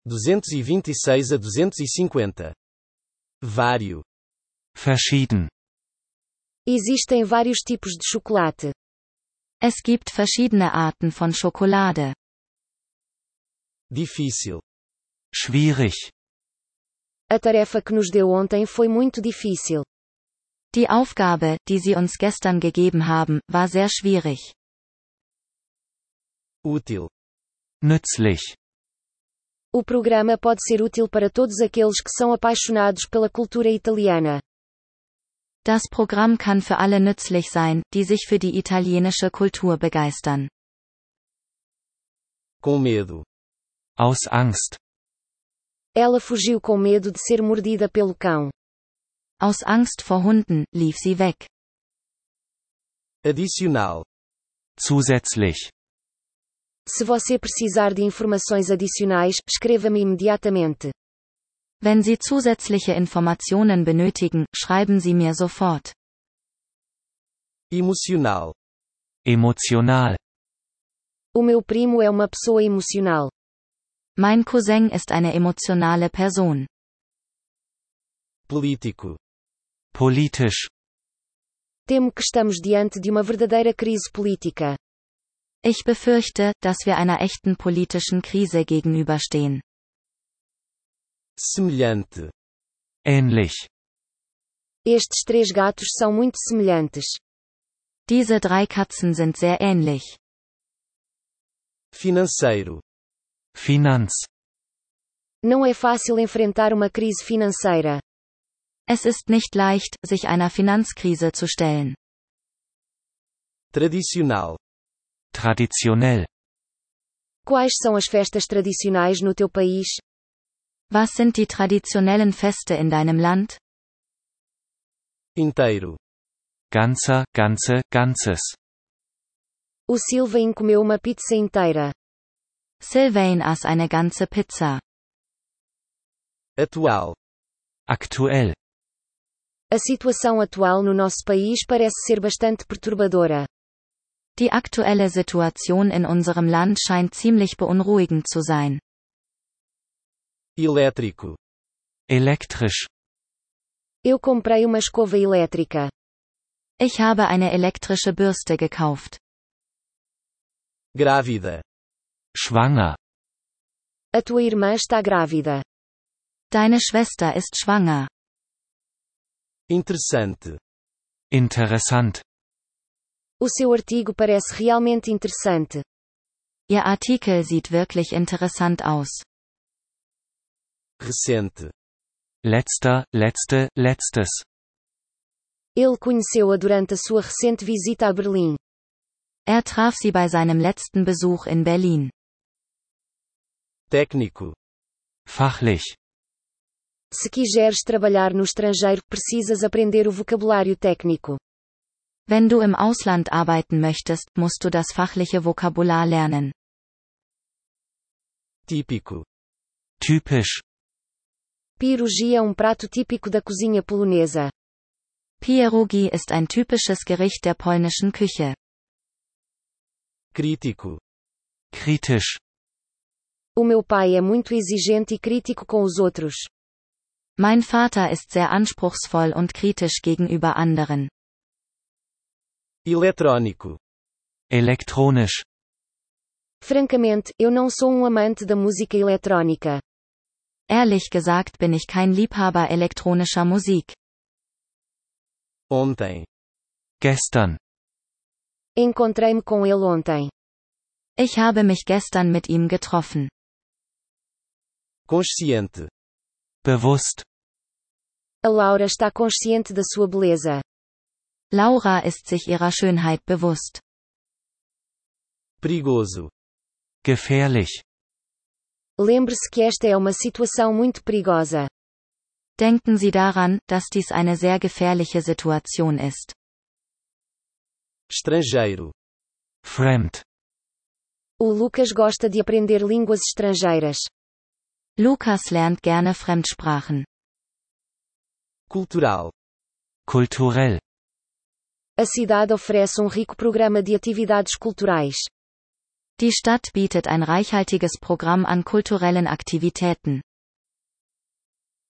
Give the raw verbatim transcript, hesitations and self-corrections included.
duzentos e vinte e seis a duzentos e cinquenta. Vário. Verschieden. Existem vários tipos de chocolate. Es gibt verschiedene Arten von Schokolade. Difícil. Schwierig. A tarefa que nos deu ontem foi muito difícil. Die Aufgabe, die Sie uns gestern gegeben haben, war sehr schwierig. Útil. Nützlich. O programa pode ser útil para todos aqueles que são apaixonados pela cultura italiana. Das Programm kann für alle nützlich sein, die sich für die italienische Kultur begeistern. Com medo. Aus Angst. Ela fugiu com medo de ser mordida pelo cão. Aus Angst vor Hunden, lief sie weg. Adicional. Zusätzlich. Se você precisar de informações adicionais, escreva-me imediatamente. Wenn Sie zusätzliche Informationen benötigen, schreiben Sie mir sofort. Emocional. Emotional. O meu primo é uma pessoa emocional. Mein Cousin ist eine emotionale Person. Político. Politisch. Temo que estamos diante de uma verdadeira crise política. Ich befürchte, dass wir einer echten politischen Krise gegenüberstehen. Semelhante. Ähnlich. Estes três gatos são muito semelhantes. Diese drei Katzen sind sehr ähnlich. Financeiro. Finanz. Não é fácil enfrentar uma crise financeira. Es ist nicht leicht, sich einer Finanzkrise zu stellen. Tradicional. Traditionell. Quais são as festas tradicionais no teu país? Was sind die traditionellen Feste in deinem Land? Inteiro. Ganzer, ganze, ganzes. O Sylvain comeu uma pizza inteira. Sylvain aß eine ganze Pizza. Atual. Aktuell. A situação atual no nosso país parece ser bastante perturbadora. Die aktuelle Situation in unserem Land scheint ziemlich beunruhigend zu sein. Elétrico. Elektrisch. Eu comprei uma escova elétrica. Ich habe eine elektrische Bürste gekauft. Grávida. Schwanger. A tua irmã está grávida. Deine Schwester ist schwanger. Interessante. Interessant. O seu artigo parece realmente interessante. Ihr Artikel sieht wirklich interessant aus. Recente. Letzter, letzte, letztes. Ele conheceu-a durante a sua recente visita a Berlim. Er traf sie bei seinem letzten Besuch in Berlin. Técnico. Fachlich. Se quiseres trabalhar no estrangeiro, precisas aprender o vocabulário técnico. Wenn du im Ausland arbeiten möchtest, musst du das fachliche Vokabular lernen. Típico. Typisch. Pierogi é um prato típico da cozinha polonesa. Pierogi ist ein typisches Gericht der polnischen Küche. Crítico. Kritisch. O meu pai é muito exigente e crítico com os outros. Mein Vater ist sehr anspruchsvoll und kritisch gegenüber anderen. Eletrônico. Elektronisch. Francamente, eu não sou um amante da música eletrônica. Ehrlich gesagt bin ich kein Liebhaber elektronischer Musik. Ontem. Gestern. Encontrei-me com ele ontem. Ich habe mich gestern mit ihm getroffen. Consciente. Bewusst. A Laura está consciente da sua beleza. Laura ist sich ihrer Schönheit bewusst. Perigoso. Gefährlich. Lembre-se que esta é uma situação muito perigosa. Denken Sie daran, dass dies eine sehr gefährliche Situation ist. Estrangeiro. Fremd. O Lucas gosta de aprender línguas estrangeiras. Lukas lernt gerne Fremdsprachen. Cultural. Kulturell. A cidade oferece um rico programa de atividades culturais. Die Stadt bietet ein reichhaltiges Programm an kulturellen Aktivitäten.